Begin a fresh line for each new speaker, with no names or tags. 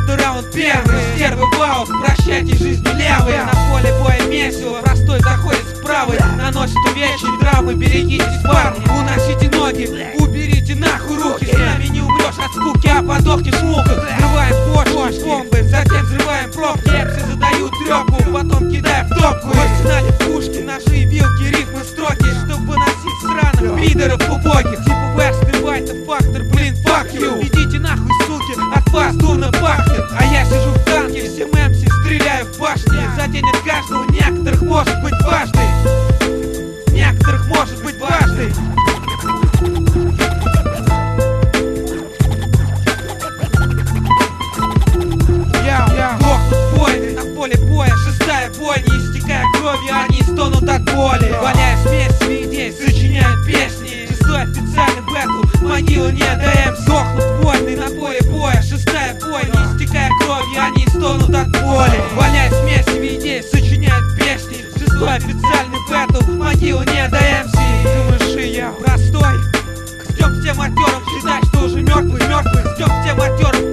Каждый раунд первый, стервы баус, прощайте жизнью левые. На поле боя месиво, простой заходит с правой, наносит увечья травмы, берегитесь, парни. Уносите ноги, уберите нахуй руки. С нами не умрешь от скуки, а подохнешь в муках. Взрываем почву, бомбы, затем взрываем пробки. Эпсы задают трёпку, потом кидаем в топку. В арсенале пушки, ножи, вилки, рифмы, строки, чтобы носить сраных пидоров убогих. Типа версты, байта, фактор, блин, fuck you. Идите нахуй, суки, от вас дурно пахнет. А я сижу в танке, всем МС стреляю в башни. Задень от каждого, некоторых может быть важный. Некоторых может быть важный. Дохнут войны на поле боя, шестая бойня, истекая кровью, они стонут от боли. Валяя смесь идей, сочиняют песни. Шестой официальный бэтл, могила не ДМ. Дохнут войны на поле боя, шестая бойня, истекая кровью, они стонут от боли. Валяя смесь идей, сочиняют песни. Шестой официальный бэтл, могила не ДМ. Думаешь, и я простой? Ждем всем актерам считать, что уже мертвый. Ждем всем актерам